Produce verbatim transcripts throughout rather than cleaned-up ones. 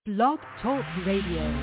Blog Talk Radio.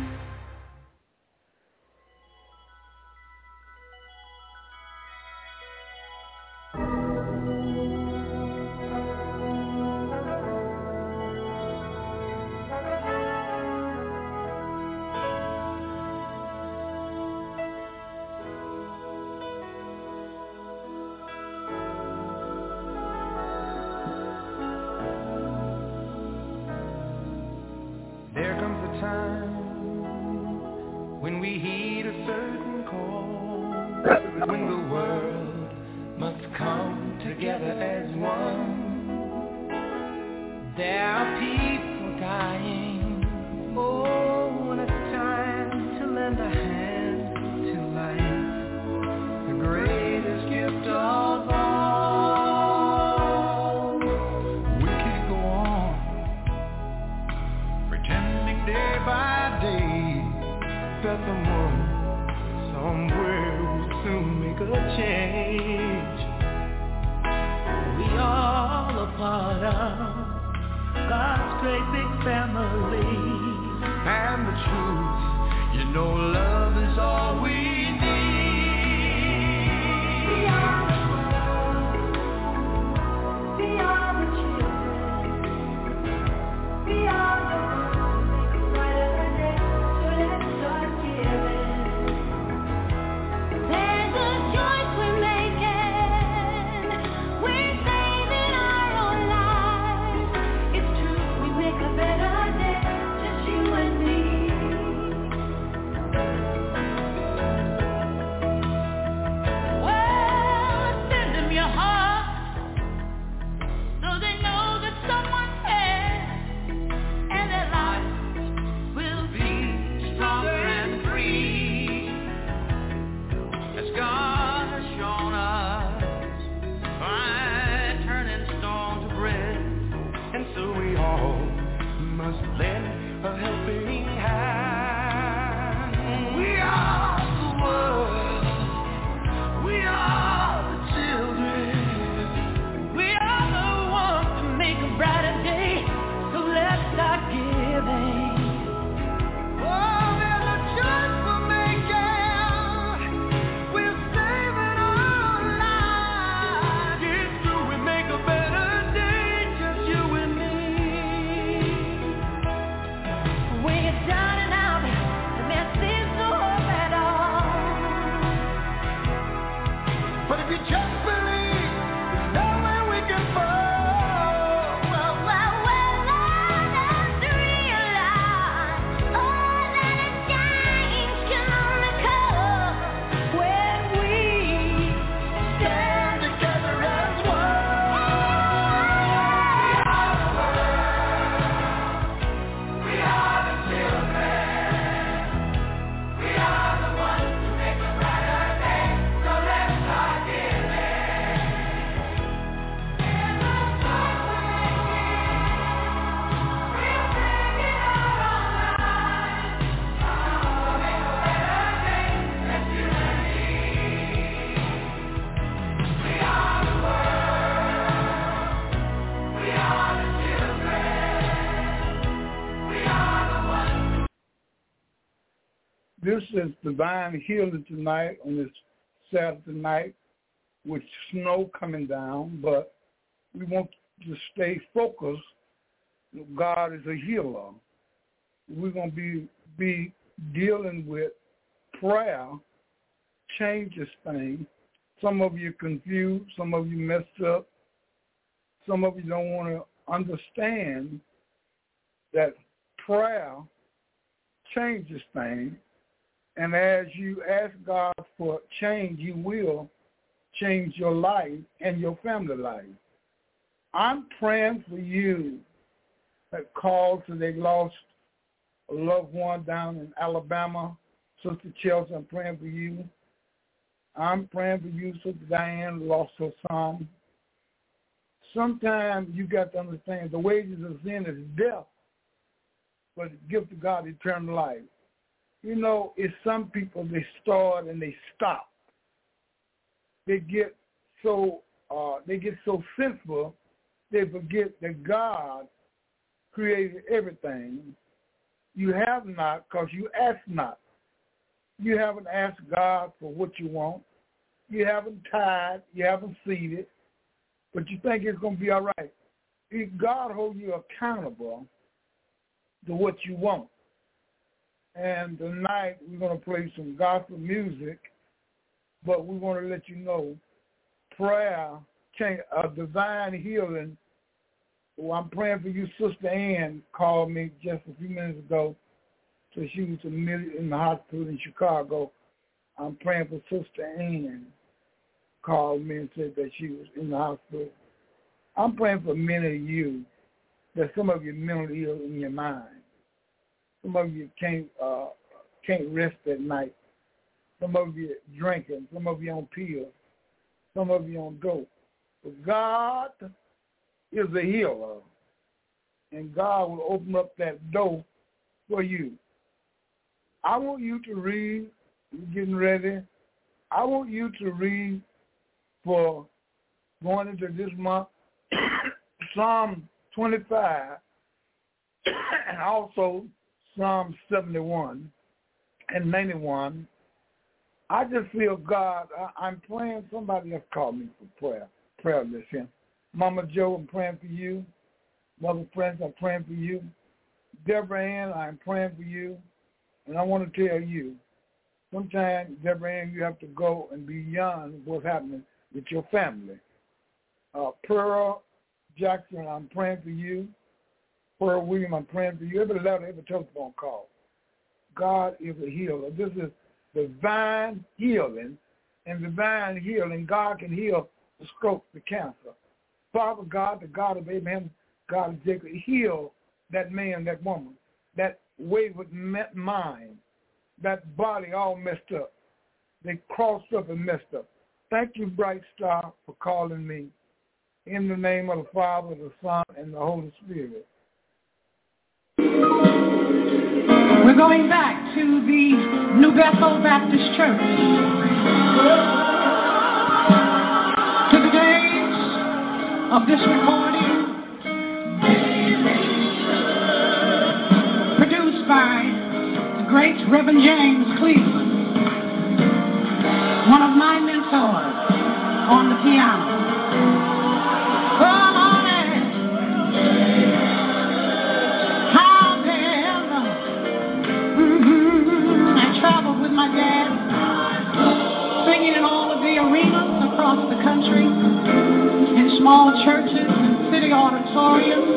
This is Divine Healing tonight on this Saturday night with snow coming down, but we want to stay focused. God is a healer. We're going to be, be dealing with prayer, changes things. Some of you confused, some of you messed up, some of you don't want to understand that prayer changes things. And as you ask God for change, He will change your life and your family life. I'm praying for you that called to they lost a loved one down in Alabama. Sister Chelsea, I'm praying for you. I'm praying for you, Sister Diane, lost her son. Sometimes you got to understand the wages of sin is death, but the gift of God is eternal life. You know, it's some people, they start and they stop. They get so uh, they get so sinful, they forget that God created everything You have not because you ask not. You haven't asked God for what you want. You haven't tied. You haven't seeded. But you think it's going to be all right. If God holds you accountable to what you want. And tonight we're going to play some gospel music, but we want to let you know prayer, a divine healing. Well, I'm praying for you. Sister Ann called me just a few minutes ago. So she was in the hospital in Chicago. I'm praying for Sister Ann. Called me and said that she was in the hospital. I'm praying for many of you that some of you mentally ill in your mind. Some of you can't uh, can't rest at night. Some of you drinking. Some of you on pills. Some of you on dope. But God is a healer, and God will open up that door for you. I want you to read. You're getting ready. I want you to read for going into this month Psalm twenty-five and also Psalm seventy-one and ninety-one. I just feel God, I, I'm praying. Somebody else called me for prayer. Prayer listen. Mama Joe, I'm praying for you. Mother Friends, I'm praying for you. Deborah Ann, I'm praying for you. And I want to tell you, sometimes, Deborah Ann, you have to go and be beyond what's happening with your family. Uh, Pearl Jackson, I'm praying for you. Pearl William, I'm praying for you. Every letter, every telephone call. God is a healer. This is divine healing, and divine healing, God can heal the stroke, the cancer. Father God, the God of Abraham, God of Jacob, heal that man, that woman, that wayward mind, that body all messed up. They crossed up and messed up. Thank you, Bright Star, for calling me. In the name of the Father, the Son, and the Holy Spirit. We're going back to the New Bethel Baptist Church. To the days of this recording, produced by the great Reverend James Cleveland, one of my mentors on the piano. Traveled with my dad, singing in all of the arenas across the country, in small churches and city auditoriums.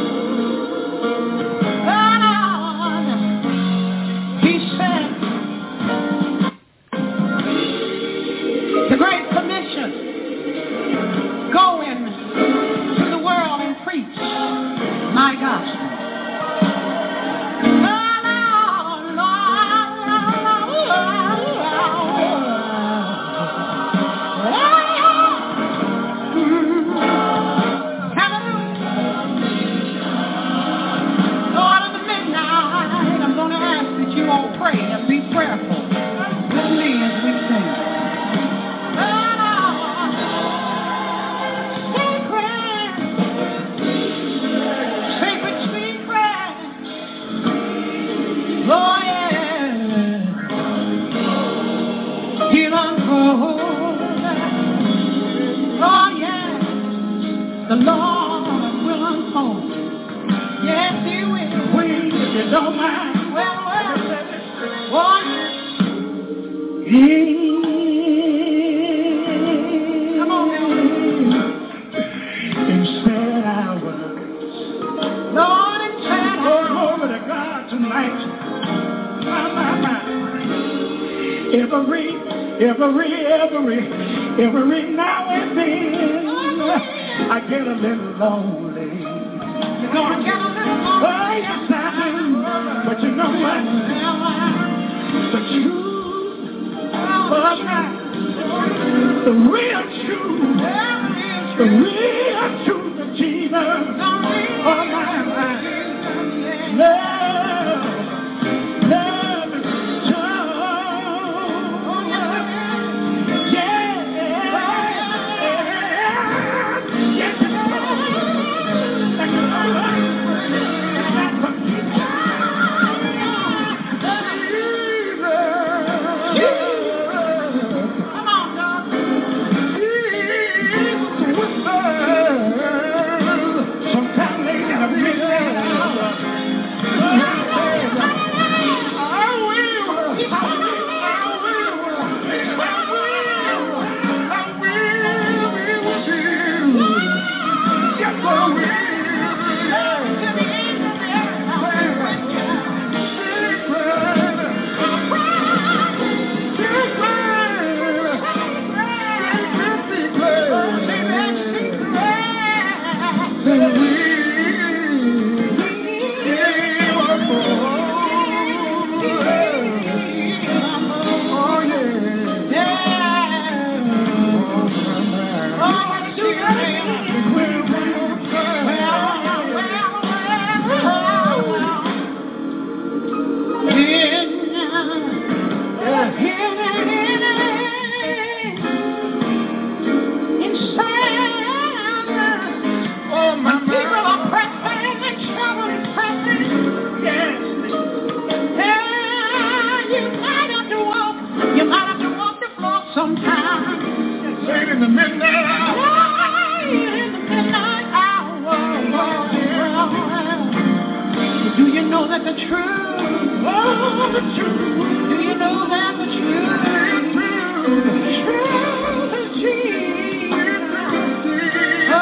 God, he said, the Great Commission, go into the world and preach my gospel. Pray and be prayerful with me as we sing. Sacred, sacred, sweet prayer. Oh, yeah. He'll unfold. Oh, yeah. The Lord will unfold. Yes, He will. Please, if you don't mind. Well, well. What? He Come on, and said I was. Lord, and said I over to God tonight. My, my, my. Every, every, every, every now and then, I get a little lonely. You're gonna get a little lonely. Oh, yes, I do. But you know what? The truth of life, the real truth, the real truth of Jesus, oh my life, love, love is strong, yeah, yes, it's strong, like a love, it's not from Jesus. know that the truth, oh, the truth, do you know that the truth, the truth is Jesus? Oh,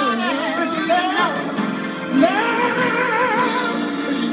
love, love is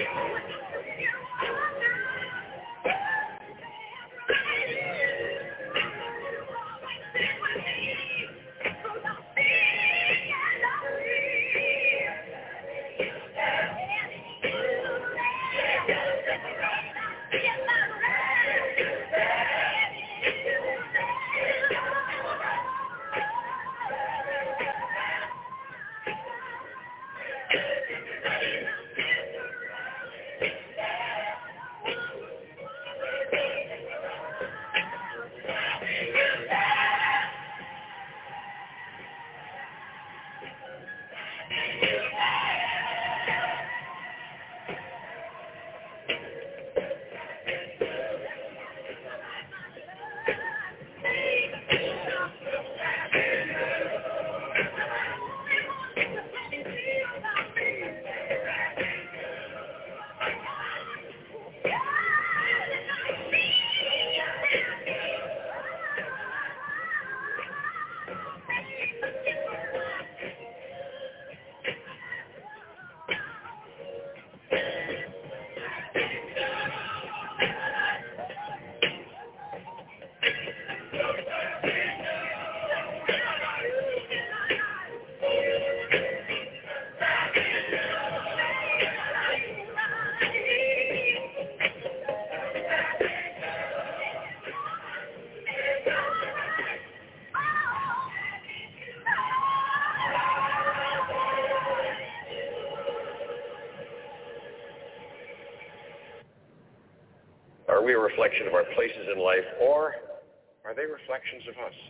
Are we a reflection of our places in life, or are they reflections of us?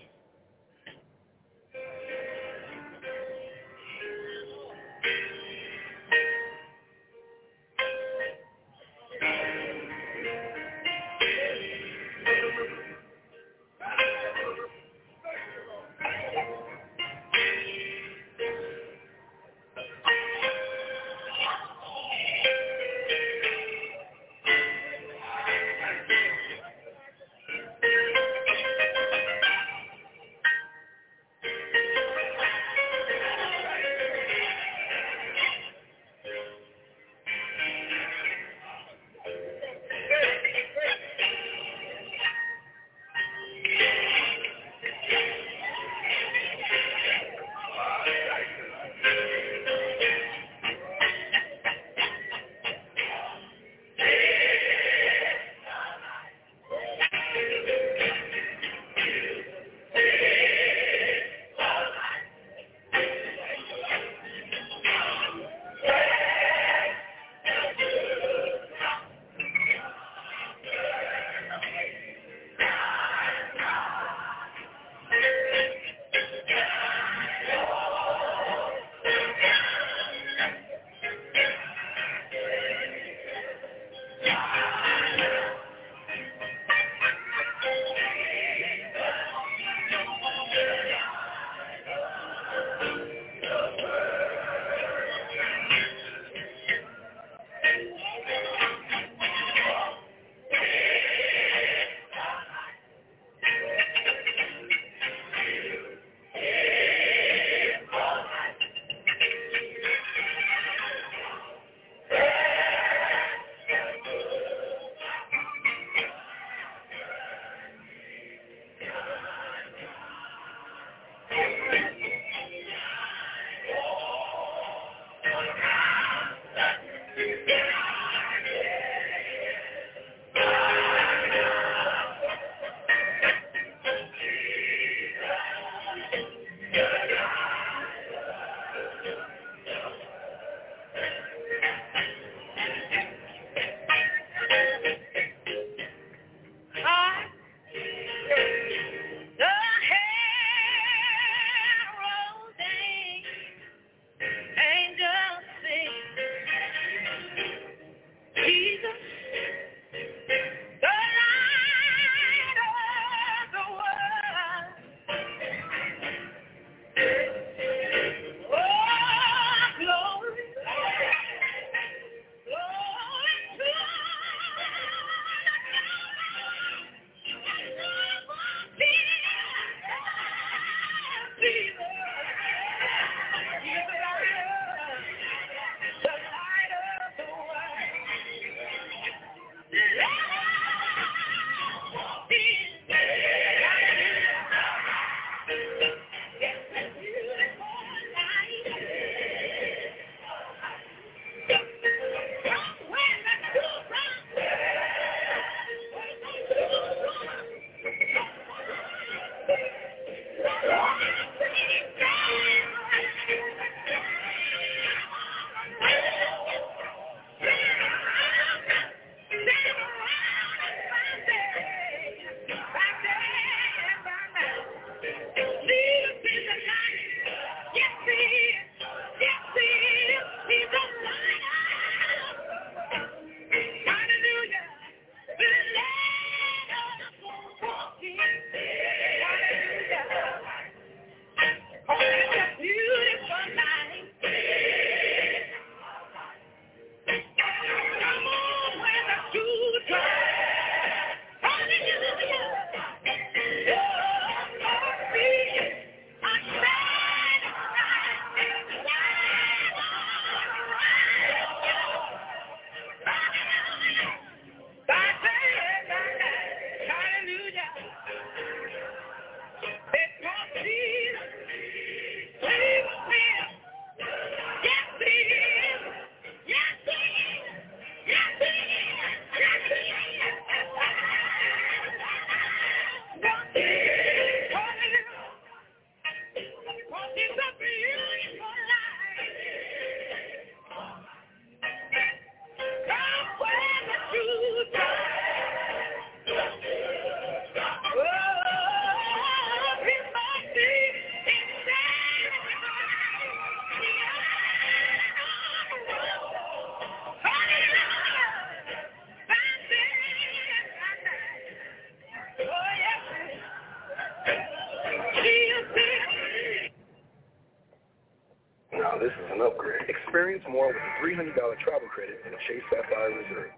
Experience more with a three hundred dollars travel credit in a Chase Sapphire Reserve.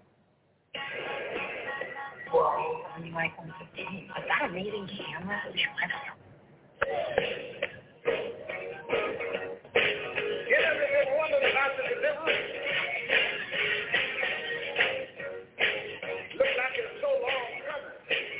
Whoa, I mean, like, is that amazing camera? I don't know. Get everything wondering about the deliverance. Look like it's so long coming.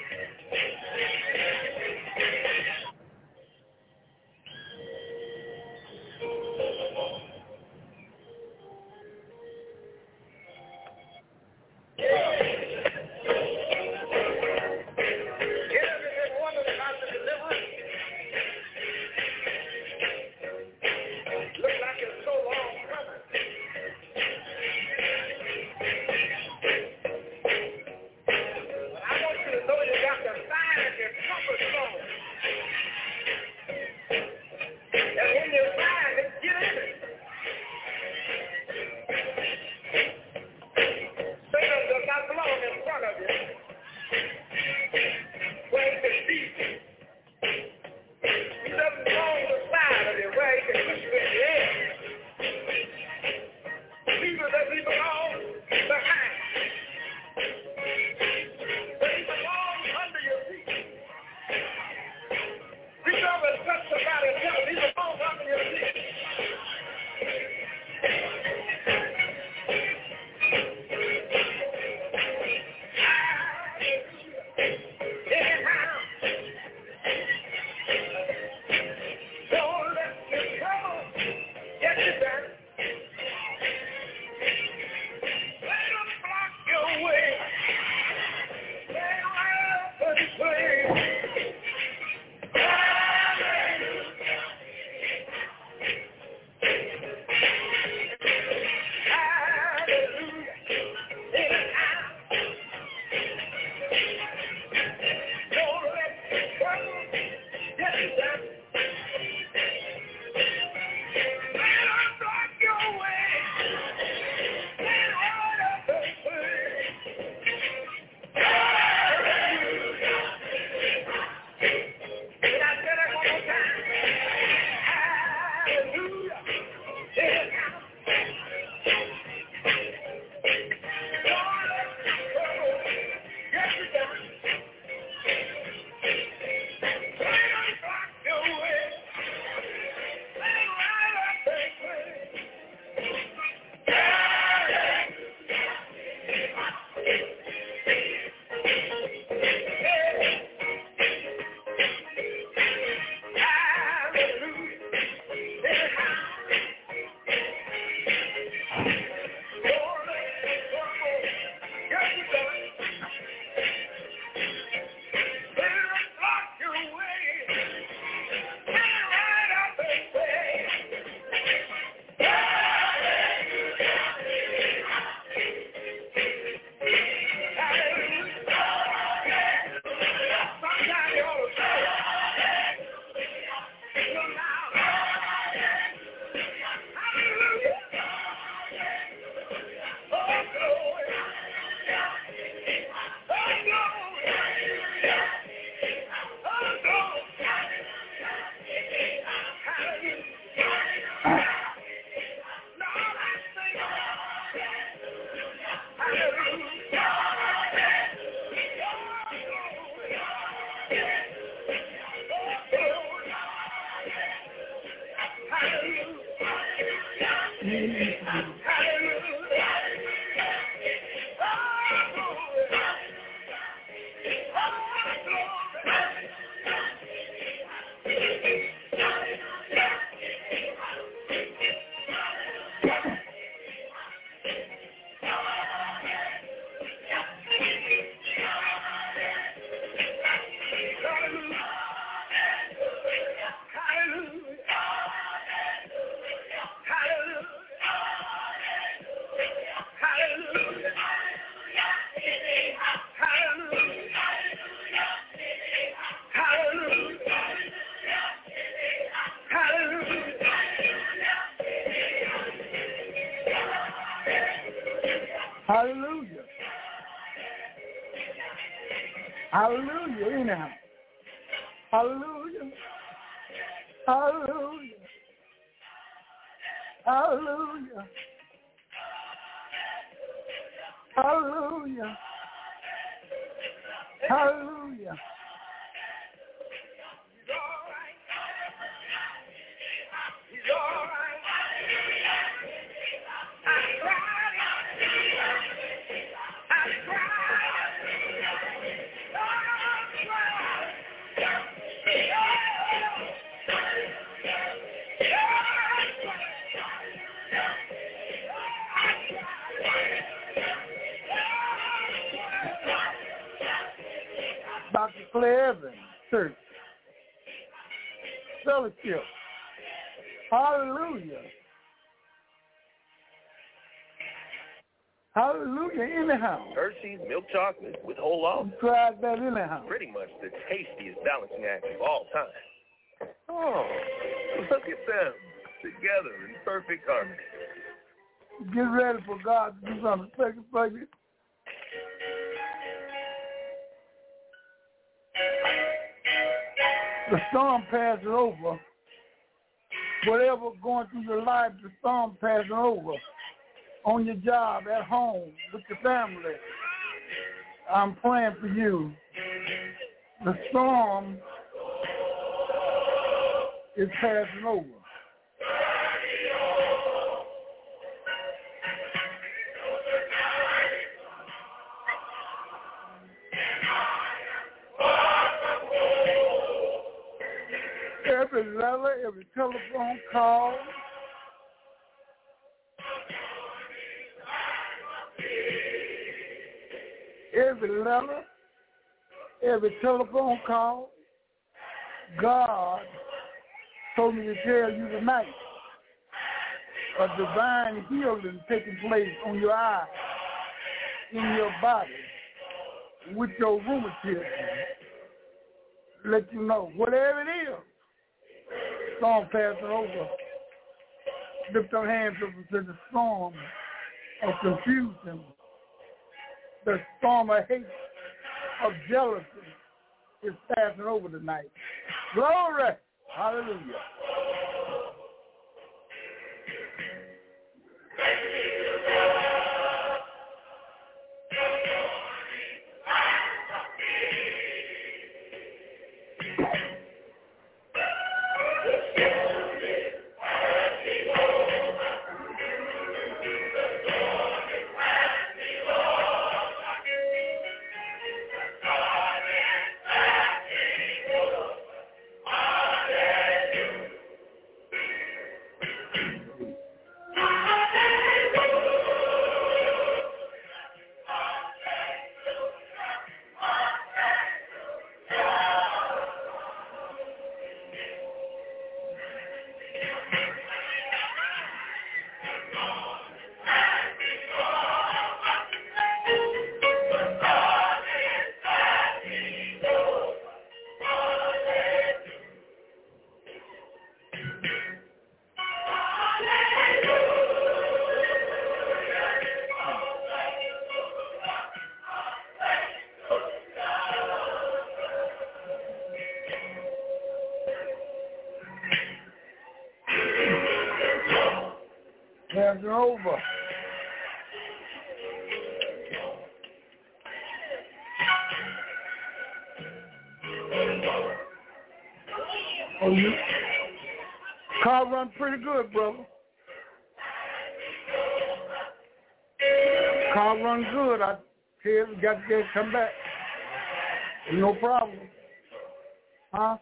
Hallelujah. Hallelujah. Anyhow. Hallelujah. Hallelujah. Hallelujah. Hallelujah. Hallelujah. Doctor Claire Evans Church Fellowship. Hallelujah. Hallelujah, anyhow. Hershey's milk chocolate with whole almonds. You tried that anyhow. Pretty much the tastiest balancing act of all time. Oh, look at them together in perfect harmony. Get ready for God to do something special for you. The storm passes over. Whatever going through your life, the storm passing over. On your job, at home, with your family. I'm praying for you. The storm is passing over. Every letter, every telephone call, every letter, every telephone call, God told me to tell you tonight a divine healing taking place on your eye, in your body, with your rheumatism. Let you know, whatever it is, storm passing over. Lift your hands up into the storm of confusion, the storm of hate, of jealousy is passing over tonight. Glory! Hallelujah. Passing over. Oh, you car run pretty good, brother. Car run good. I tell you, got to get come back. No problem. Huh?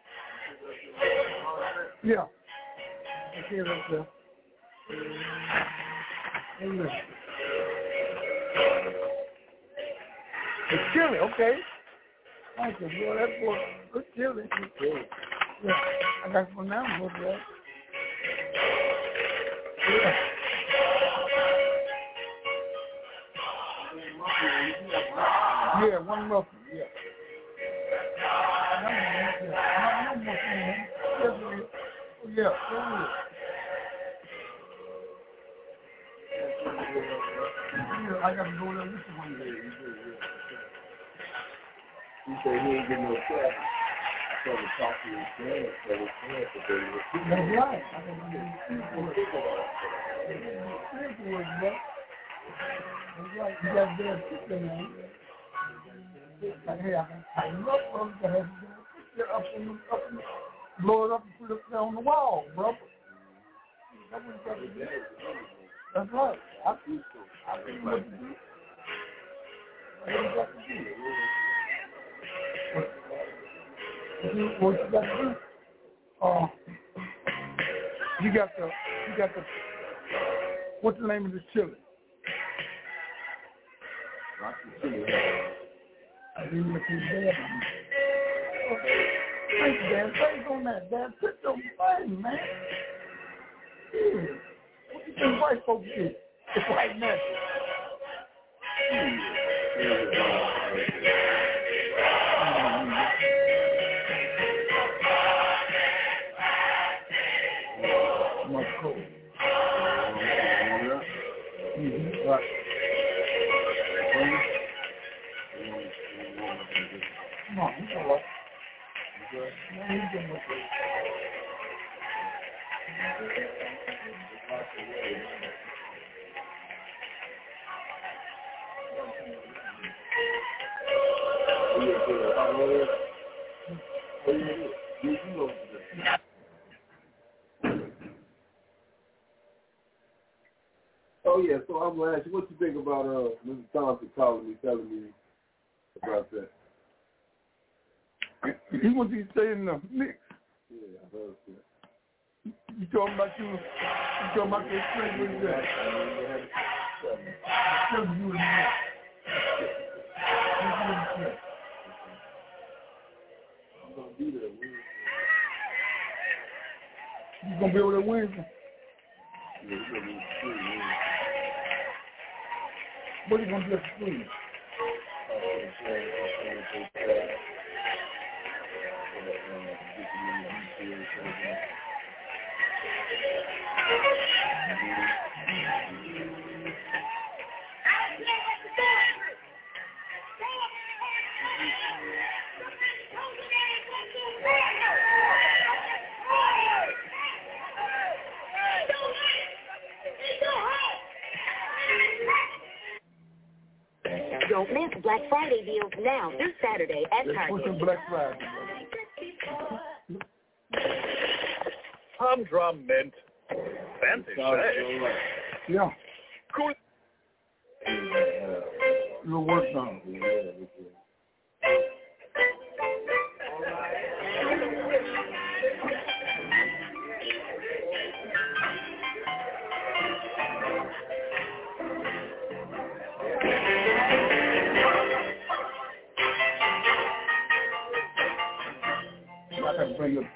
Yeah. Okay, that's it. It's chilly, okay. Thank you, boy. That's boy, good chilly. Yeah, I got some now, boy. Yeah. Yeah, one muffin, yeah. No, no muffin. Yeah, yeah. I got to go there this one day. He said he ain't getting no credit. I told him to talk to his friend, so his friend could do it. That's right. I can do it. That's right. You got to get a picture, man. Like, hey, I can tighten up, bro. You got to have to get up in the, up in the, blow it up and put it there on the wall, bro. That's what you got to do. That's right. I see I see what to do. What you got to do? What you, what you got to do? Uh, you got the, you got the, what's the name of this chili? I didn't look at that. Thank you, Dan. Thanks on that, Dan. Put your thing, man. Yeah. What you think white folks do? It's white magic. Much cold. Mm-hmm. Right. Come on, he's all right. No, he's doing okay. Oh yeah, so I'm gonna ask you, what you think about uh Missus Thompson calling me, telling me about that? He wants you to stay in the mix. Yeah, I heard that. You talking about you? You talking about your friend with that? Tell you in the mix. I'm gonna be there Wednesday. You gonna be over there Wednesday? Yeah, you're gonna be free Wednesday. What are you gonna do at the school? Don't miss Black Friday deals now through Saturday at Target. What's in Black Friday? Humdrum mint. Fancy say. Yeah. Cool. Your work done. I can bring it.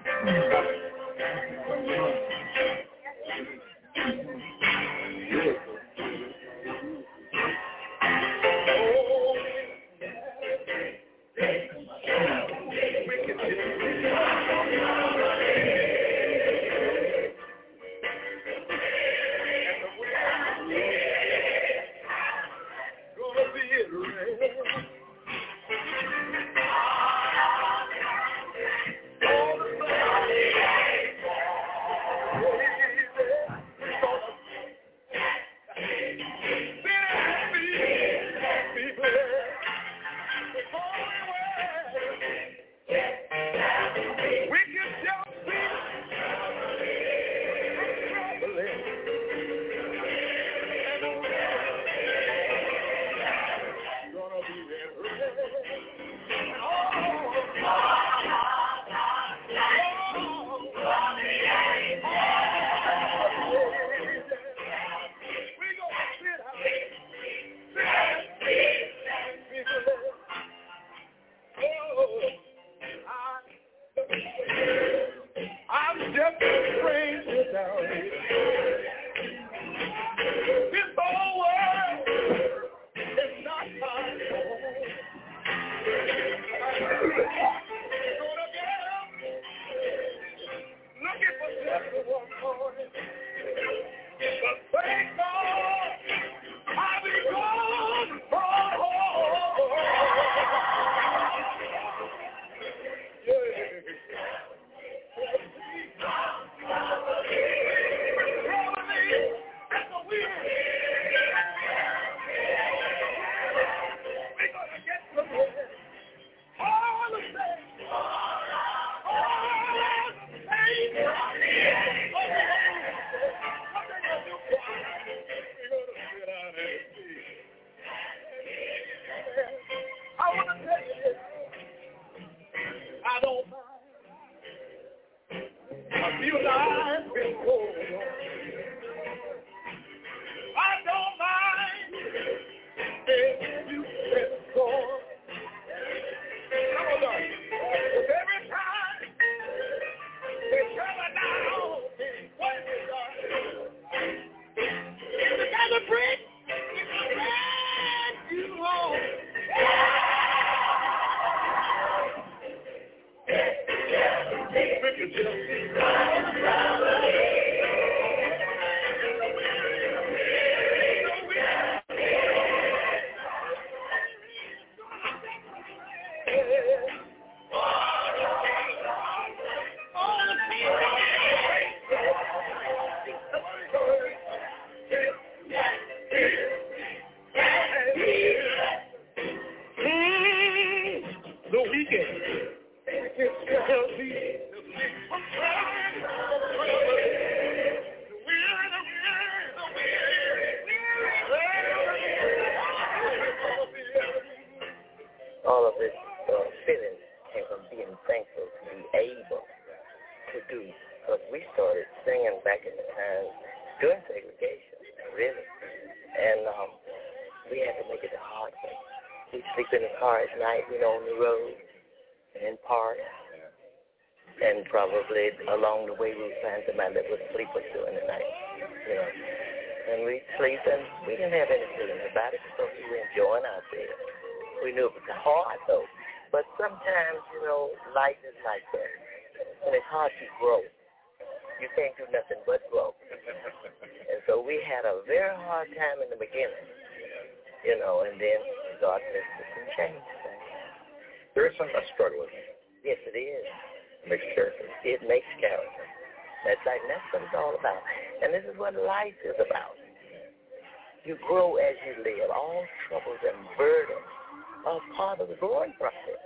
sleep in the car at night, you know, on the road and in park. And probably along the way we would find somebody that would sleep with us in the night, you know. And we'd sleep and we didn't have any feelings about it because we were enjoying ourselves. We knew it was hard though. But sometimes, you know, life is like that. And it's hard to grow. You can't do nothing but grow. And so we had a very hard time in the beginning, you know, and then God lets us change things. There is some a struggle with it. Yes, it is. It makes character. It makes character. That's like, that's what it's all about. And this is what life is about. You grow as you live. All troubles and burdens are part of the growing process.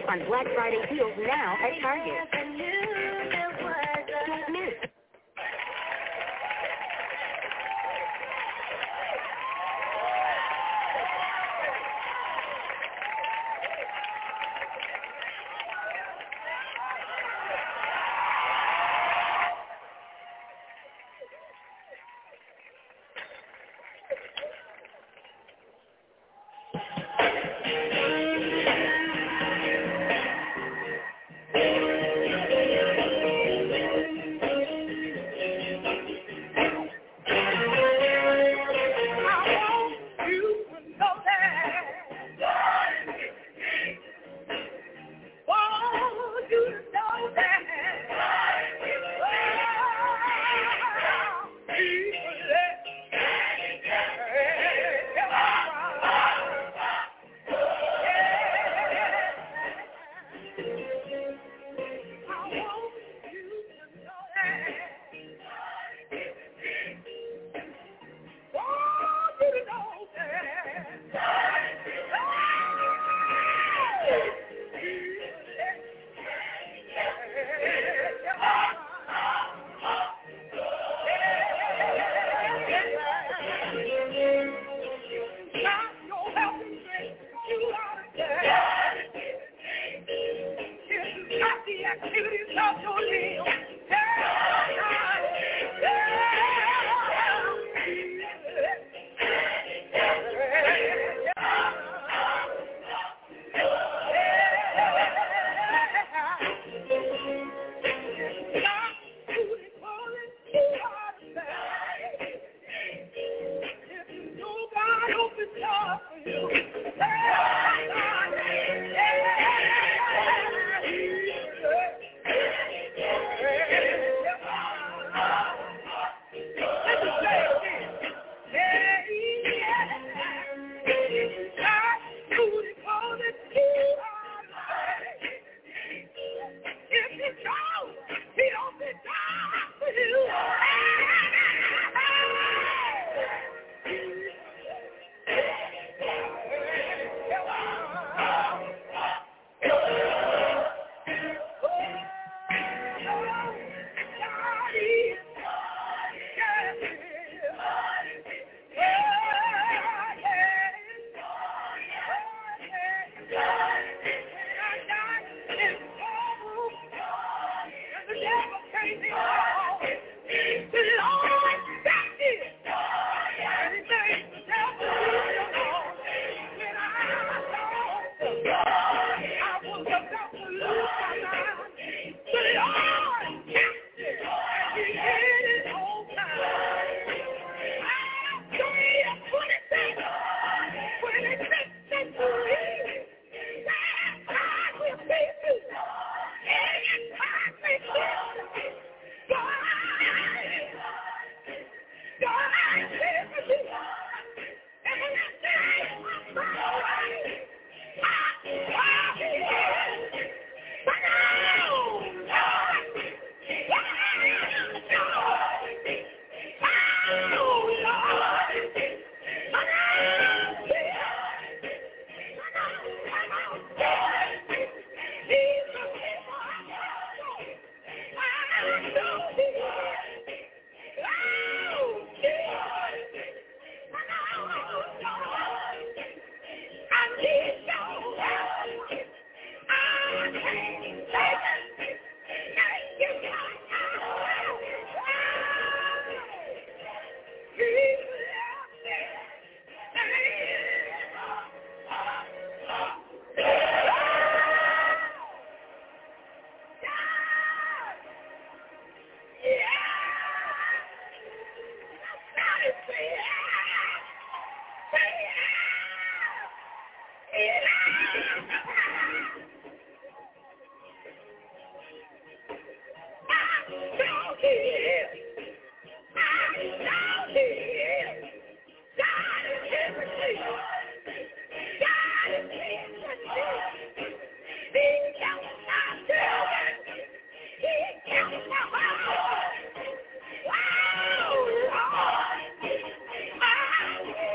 on Black Friday deals now at Target. Mint.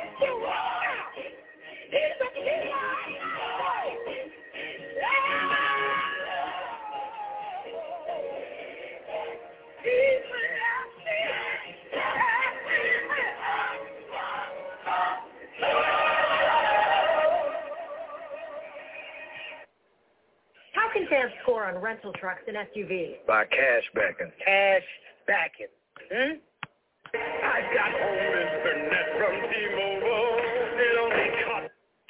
Yeah! highest score on rental trucks and S U Vs? By cash backing. Cash backing. Hmm? I got home internet from T-Mobile. It only cost.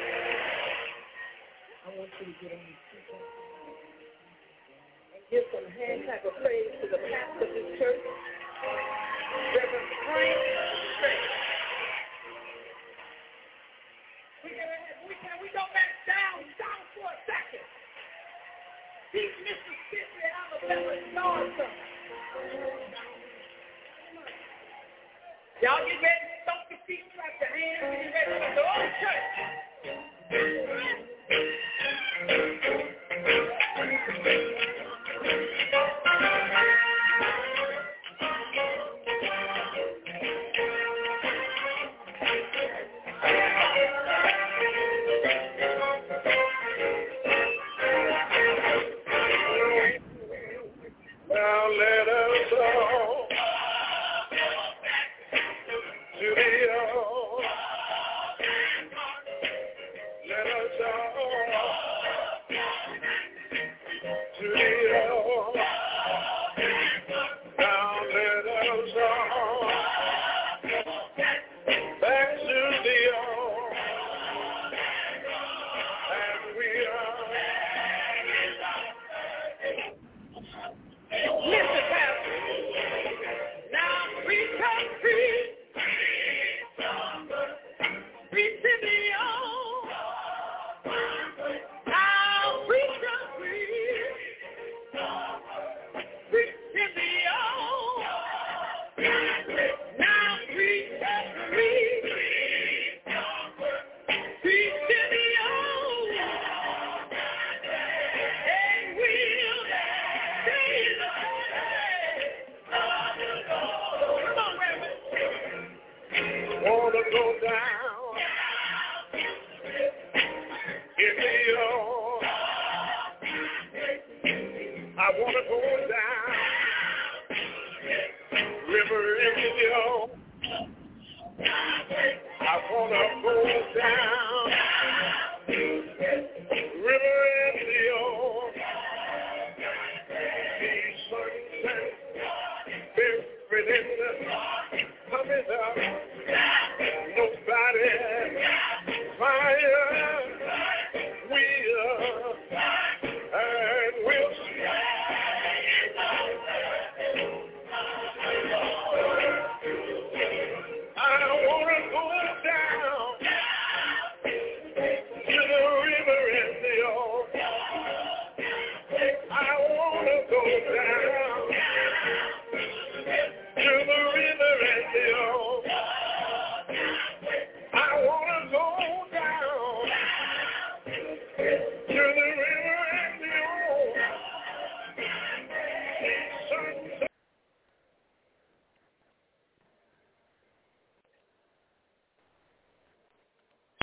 I want you to get on your feet and give some hand clap of praise to the pastor of this church, Reverend Frank Strait. We can, we can we go back down, down for a second. These Mississippi, Alabama, Georgia. Y'all get ready to stomp your feet, clap your hands, and get ready for the old church. Now let us all to the all. Let us all to the all. Now let us all back to the all. And we are. Listen, Pastor. Now we come free. Free to the old. Now we come free. Free to the old. Now we come free. Free to the old. And we'll stay the Come on, Reverend. Wanna go down in the all. I wanna go down river in the all. I wanna go down